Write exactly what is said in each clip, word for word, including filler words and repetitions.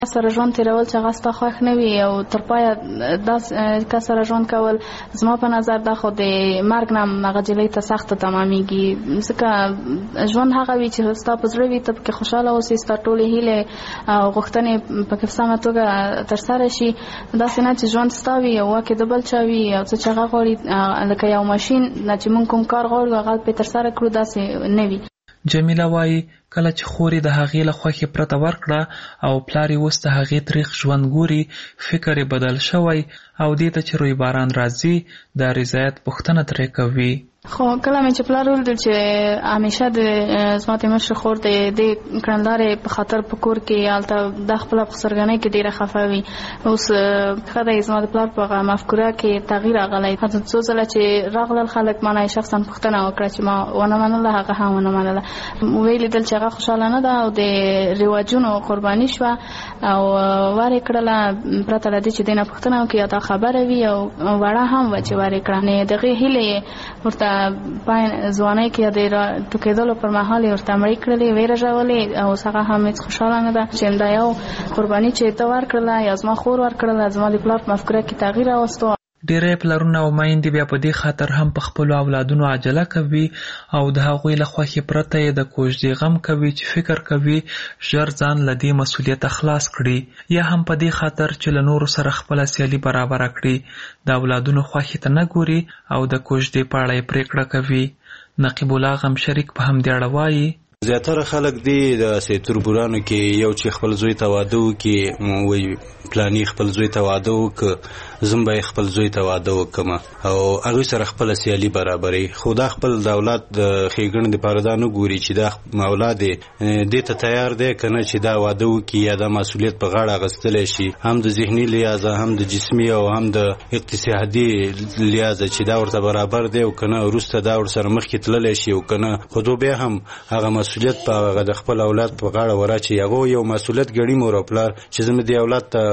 سره ژوند تیرول چې هغه ستا خوښ نه وي او تر پایه داسې کس سره ژوند کول زما په نظر دا خو د مرګ نه هغه جلۍ ته سخته تمامیږي. ځکه ژوند هغه وي چې ستا په زړه وي، ته پکې خوشحاله اوسې، ستا ټولې هیلې او غوښتنې پکې په سمه توګه ترسره شي. داسې نه چې ژوند ستا وي او واکې د بل چا وي او څه چې هغه غواړي لکه یو ماشین نه چې موږ کوم کار غواړو هغه پرې ترسره کړو، داسې نه وي. جمیله وایي کله چې خور یې د هغې له خوښې پرته ورکړه او پلار یې اوس د هغې تریخ ژوند ګوري، فکر یې بدل شوی او دې ته چې روی باران راځي د رضایت پوښتنه ترې کوي. خو کله مې چې پلار ولیدل چې همیشه د زما د مشر خور د دې کړندلارې په خاطر په کور کې هلته د خپله په سرګنۍ کې ډېره خفه وي، اوس ښه دی زما د پلار په هغه مفکوره کې تغییر راغلی. حتی څو ځله چې راغلل خلک ما نه شخصا پوښتنه وکړه چې ما ونه منله، هغه هم ونه منله. ویې لیدل چې هغه خوشحاله نه ده او د رواجونو قرباني شوه او ور یې کړله پرته له دې چې دې نه پوښتنه وکړي یا دا خبره وي او وړه هم وه چې ور یې کړه. نه د هغې هیلې یې ورته پای ځوانۍ کې د ټوکېدلو پر مهال یې ورته مړې کړلې، ویې رژولې او اوس هغه هم هېڅ خوشحاله نه ده چې دا یو قرباني چې ته ورکړله یا زما خور ورکړله زما د پلار په مفکوره کې تغییر راوستو. ډېری پلرونه او میندې بیا په دې خاطر هم په خپلو اولادونو عجله کوي او د هغوی له خوښې پرته یې د کوژدې غم کوي چې فکر کوي ژر ځان له دې مسؤلیته خلاص کړي، یا هم په دې خاطر چې له نورو سره خپله سیالي برابره کړي. د اولادونو خوښې ته نه ګوري او د کوژدې په اړه یې پرېکړه کوي. نقیب الله غم شریک په همدې اړه وایي زیاتره خلک دی د سیتوربورانو کې یو چې خپل زوی ته واده وکړي وایي پلانی خپل زوی ته واده وکړه زم به خپل زوی ته واده وکړم او هغوی سره خپله سیالي برابري. خو دا خپل د اولاد د ښېګڼې دپاره دا نه ګوري چې دا اولاد یې دې ته تیار دی که نه چې دا واده وکړي یا دا مسؤلیت په غاړه اخیستلی شي، هم د ذهني لحاظه هم د جسمي او هم د اقتصادي لحاظه چې دا ورته برابر دی او که نه وروسته دا ورسره مخکې تللی شي او که نه خو دو بیا هم هغه مسؤلیت په هغه د خپل اولاد په غاړه وراچي. هغه یو مسؤلیت ګڼي مور او پلار چې زه مې دې اولاد ته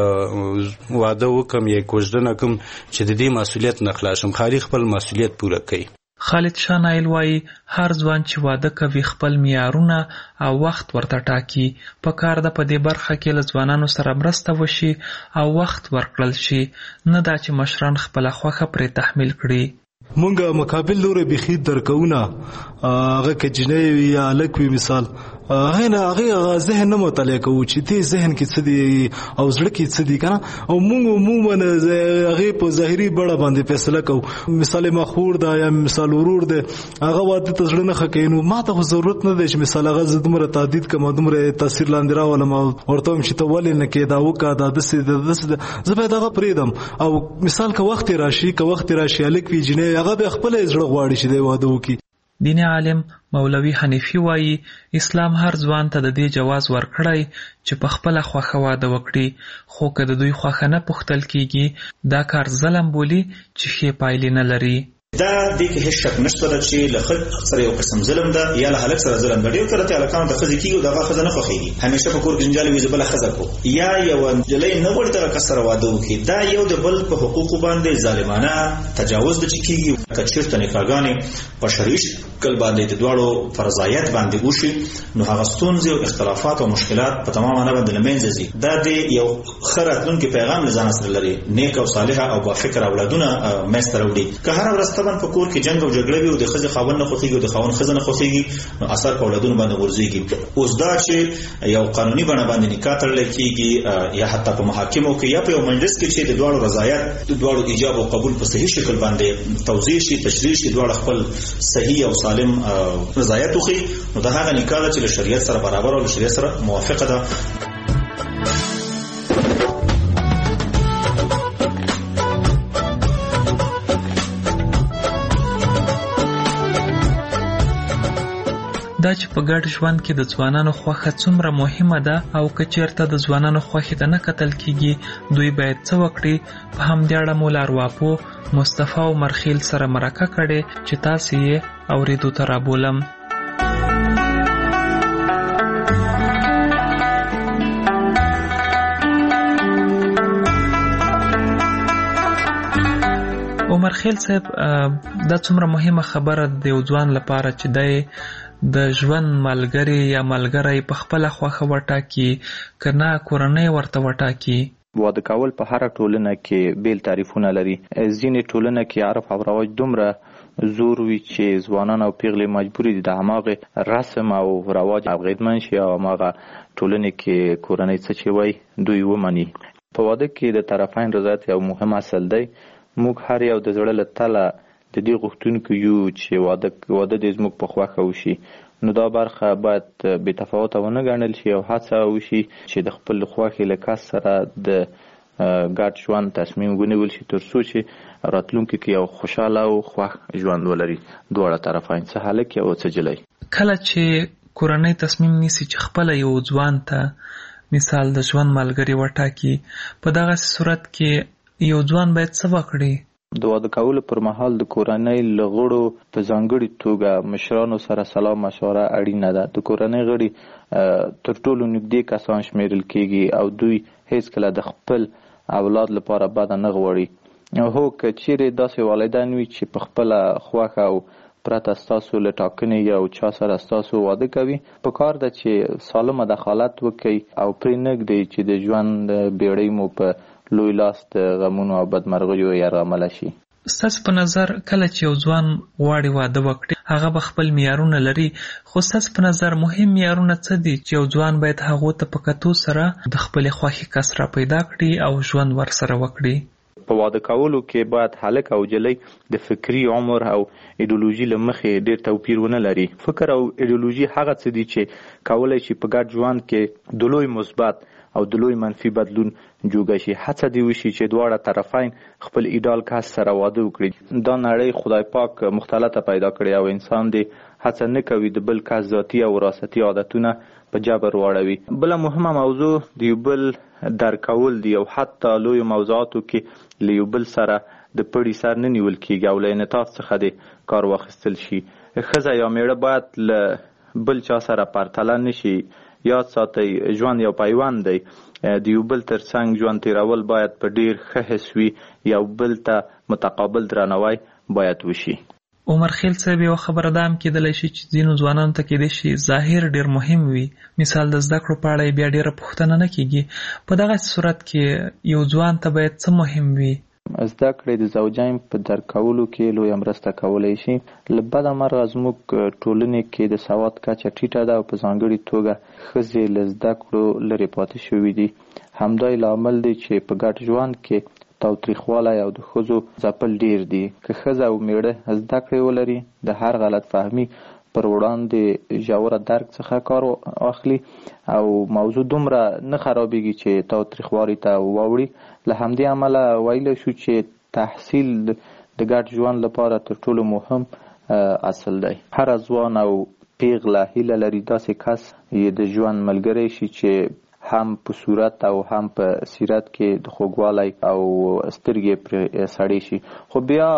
واده وکړم یا کوژدنه کوم چې د دې مسؤلیت نه خلاص شم، خالي خپل مسؤلیت پوره کوي. خالد شاه نایل وایي هر ځوان چې واده کوي خپل معیارونه او وخت ورته ټاکي. په کار ده په دې برخه کې له ځوانانو سره مرسته وشي او وخت ورکړل شي، نه دا چې مشران خپله خوښه پرې تحمیل کړي. مونږه مقابل لوري بخي درکونه هغه کې جنې وي یا هلک وي مثال هغه نه هغه ذهن نه مطالعه کوو چې دې ذهن کې څه دي او زړه کې څه دي که نه، او مونږ عموما هغې په ظاهري بڼه باندې فیصله کوو. مثال ما خور ده یا مثال ورور دی هغه واده ته زړه نه ښه کوي، نو ما ته خو ضرورت نه دی چې مثال هغه زه دومره تهدید کړم دومره تاثیر لاندې راولم او ورته وایم چې ته ولې نه کوې دا وکړه دا داسې ده داسې ده، زه باید هغه پرېږدم. او مثال که وخت راشي که وخت راشي هلک وي جنۍ هغه بیا خپله زړه غواړي چې دی واده وکړي. دیني عالم مولوي حنیفي وایي اسلام هر ځوان ته د دې جواز ورکړی چې په خپله خوښه واده وکړي، خو که د دوی خوښه نه پوښتل کیږي دا کار ظلم بولي چې ښې پایلې نه لري. دا دې کې هیڅ شک نشته چې له ښځې سره یو قسم ظلم ده یا له هلک سره ظلم ده. ډېر کله ته هلکانو د ښځې کېږي او د هغه ښځه نه خوښېږي، همیشه په کور کې جنجال وي زه بله ښځه کړو یا یوه نجلۍ نه غواړي دغه کس سره واده وکړي. دا یو د بل په حقوقو باندې ظالمانه تجاوز ده چې کېږي. که چېرته نکاحګانې په شرعي شکل باندې د دواړو فرضایت باندې وشي نو هغه ستونزې او اختلافات او مشکلات په تمام معنی باندې له منځه ځي. دا د یو ښه راتلونکي پیغام له ځانه سره لري، نیک او صالحه او بافکره اولادونه منځته راوړي. که هره ورځ طبعا په کور کې جنګ او جګړه وي او د ښځې خاوند نه خوښېږي او د خاوند ښځه نه خوښېږي نو اثر په اولادونو باندې غورځېږي. اوس دا چې یو قانوني بڼه باندې نکاح تړلی کېږي یا حتی په محاکمو کې یا په یو مجلس کې چې د دواړو رضایت د دواړو ایجاب او قبول په صحیح شکل باندې توضیح شي تشریح شي دواړه خپل صحیح او سالم رضایت وښيي نو دا هغه نکاح ده چې له شریعت سره برابر او له شریعت سره موافقه ده. دا چې په ګډ ژوند کې د ځوانانو خوښه څومره مهمه ده او که چېرته د ځوانانو خوښې ته نه کتل کېږي دوی باید څه وکړي. په همدې اړه مو لارواپو مصطفی او مرخیل سره مرکه کړې چې تاسې یې اورېدو ته رابولم. عمر خیل صاحب دا څومره مهمه خبره د یو ځوان لپاره چې دی د ژوند ملګری یا ملګری په خپله خوښه وټاکي که نه کورنۍ ورته وټاکي؟ واده کول په هره ټولنه کې بیل تعریفونه لري. ځینې ټولنه کې عرف او رواج دومره زور وي چې ځوانان او پیغلې مجبوري دي د هماغې رسم او رواج اغېزمن شي او هماغه ټولنې کې کورنۍ څه چې وایي دوی ومني. په واده کې د طرفین رضایت یو مهم اصل دی. موږ هر یو د زړه له تله د دې غوښتونکي یو چې واده واده دې زموږ په خوښه وشي، نو دا برخه باید بې تفاوته ونه ګڼل شي او هڅه وشي چې د خپل خوښې له کس سره د ګډ ژوند تصمیم ونیول شي تر څو چې راتلونکي کې یو خوشحاله او خوښ ژوند ولري دواړه طرفین، څه هلک او څه جلی. کله چې کورنۍ تصمیم نیسي چې خپله یو ځوان ته مثال د ژوند ملګري وټاکي، په دغسې صورت کې یو ځوان باید څه وکړي؟ د واده کولو پر مهال د کورنۍ له غړو په ځانګړي توګه مشرانو سره سلا مشوره اړینه ده. د کورنۍ غړي تر ټولو نږدې کسان شمیرل کیږي او دوی هیڅکله د خپل اولاد لپاره بده نه غواړي. هو که چیرې داسې والدین وي چې په خپله خوښه او پرته ستاسو له ټاکنې یو چا سره ستاسو واده کوي، په کار ده چې سالمه دخالت وکړي او پرې نږدئ چې د ژوند بیړۍ مو په لوی لاس د غمونو او بدمرغیو یرغمله شي. ستاسو په نظر کله چې یو ځوان غواړي واده وکړي، هغه به خپل معیارونه لري، خو ستاسو په نظر مهم معیارونه څه دي چې یو ځوان باید هغو ته په کتو سره د خپلې خوښې کس را پیدا کړي او ژوند ورسره وکړي؟ په واده کولو کې باید هلک او جلی د فکري عمر او ایډیولوژي له مخې ډېر توپیر ونه لري. فکر او ایډیولوژي هغه څه دي چې کولی شي په ګډ ژوند کې د لوی مثبت او د لوی منفي بدلون جوګه شي. هڅه دې وشي چې دواړه طرفین خپل ایډال کس سره واده وکړي. دا نړۍ خدای پاک مختلطه پیدا کړې او انسان دې هڅه نه کوي د بل کس ذاتي او وراثتي عادتونه په جبر واړوي. بله مهمه موضوع د یو بل درک کول دي او حتی لویو موضوعاتو کې له یو بل سره د پړي سر نه نیول کېږي او له انعطاف څخه دې کار واخیستل شي. ښځه یا میړه باید له بل چا سره پرتله نه شي. یاد ساتئ ژوند یو پیوند دی. د یو بل تر څنګ ژوند تیرول باید په ډیر ښه حس وي. یو بل ته متقابل درناوی باید وشي. عمر خیل صاحب یو خبره دا هم کېدلی شي چې ځینو ځوانانو ته کېدای شي ظاهر ډېر مهم وي، مثال د زده کړو په اړه بیا ډېره پوښتنه نه کېږي. په دغسې صورت کې یو ځوان ته باید څه مهم وي؟ زده کړې د زوجین په درک کولو کې لویه مرسته کولی شي. له بده مرغه زموږ ټولنې کې د سواد کچه ټیټه ده او په ځانګړي توګه ښځې له زده کړو لرې پاتې شوي دي. همدا یې لامل دی چې په ګډ ژوند کې تاوتریخوالی او د ښځو ځپل ډیر دي. که ښځه او میړه زده کړې ولري، د هر غلط فهمي پر وړاندې ژوره درک څخه کار واخلي او موضوع دومره نه خرابېږي چې تاوتریخوالي ته واوړي. له همدې امله ویلی شو چې تحصیل د ګډ ژوند لپاره تر ټولو مهم اصل دی. هر ځوان او پیغله هیله لري داسې کس یې د ژوند ملګری شي چې هم په صورت او هم په سیرت کې د خوږوالی او سترګې پرې سړې شي. خو بیا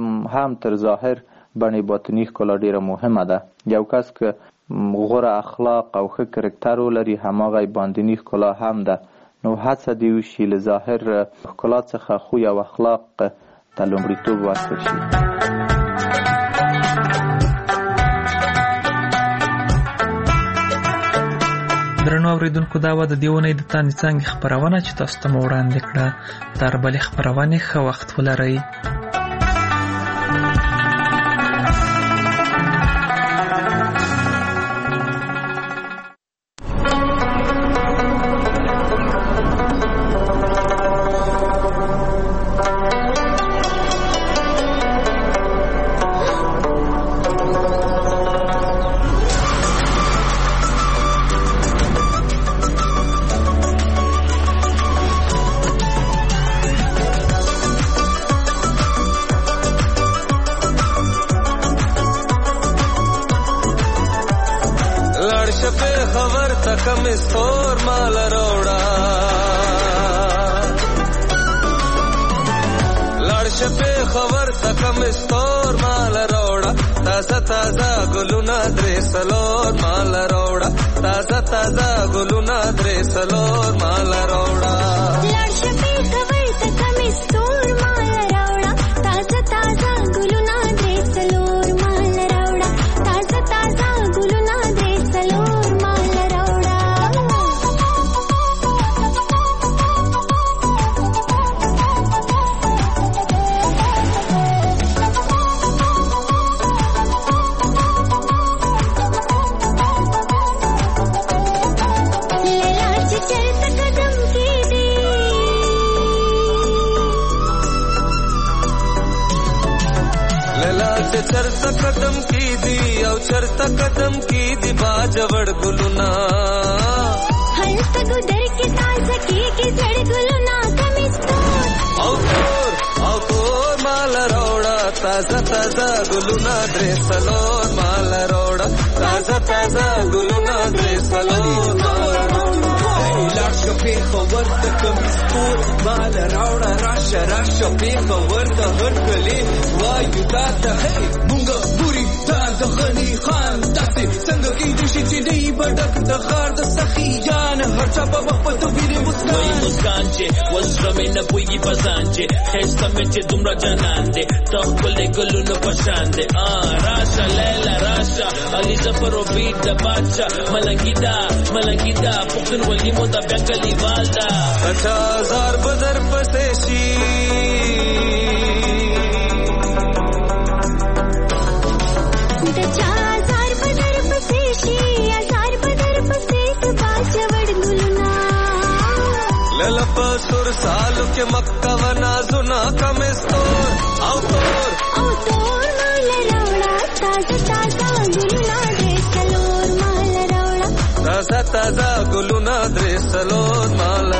هم تر ظاهر بڼې باطني ښکلا ډېره مهمه ده. یو کس که غوره اخلاق او ښه کرکټر ولري، هماغه باطني ښکلا هم ده. نو هڅه دې وشي له ظاهر ښکلا څخه خوی او اخلاق ته لومړیتوب ورکړل شي. درنو اورېدونکو، دا وه د دې اونۍ د تاندې څانګې خپرونه چې تاسو ته مو وړاندې کړه. تر بلې خپرونې ښه وخت ولرئ. کم استور مال روڑا لړش په خبر تکم استور مال روڑا تازه تازه ګلونه درې سلور مال روڑا تازه تازه ګلونه درې سلور مال روڑا لړش په خبر تکم استور مال روڑا تازه تازه ګلونه درې سلور مال روڑا تازه تازه ګلونه چې چرته قدم کی دی او چرته قدم کی دی باجوړ ګلونا هلته ګدر کې تازه کېږي زړ ګلونه کمستور او تور او تور مال روړه تازه تازه ګلونه درې سلور مال روړه تازه تازه ګلونه درې سلور مال روړه لاړ شو په خبر د کمستور مال روړه راشه راشه په خبر د هر کلی وایو تا ته مونږ بوري تازه غني خان تاسو څنګه کې د شي چې دی بډک د خار د سخیان هر چا په وخت په ویری مسکان وای مسکان چې وسره نه پوي پسان چې خسته مې چې دومره جنان دې ته خپل ګلونو پشان دې ا راشه لیلا راشه علي زفر او بیت د بادشاہ ملنګیدا ملنګیدا پختون ولي مو د بنګلي والدا اچھا هزار بدر پسې شي لپا سر سالو کے مکہ و نازنا کمستور او تور او تور مال روڑا تازه تازه ګلونه درې سلور مال روڑا تازه تازه ګلونه درې سلور مال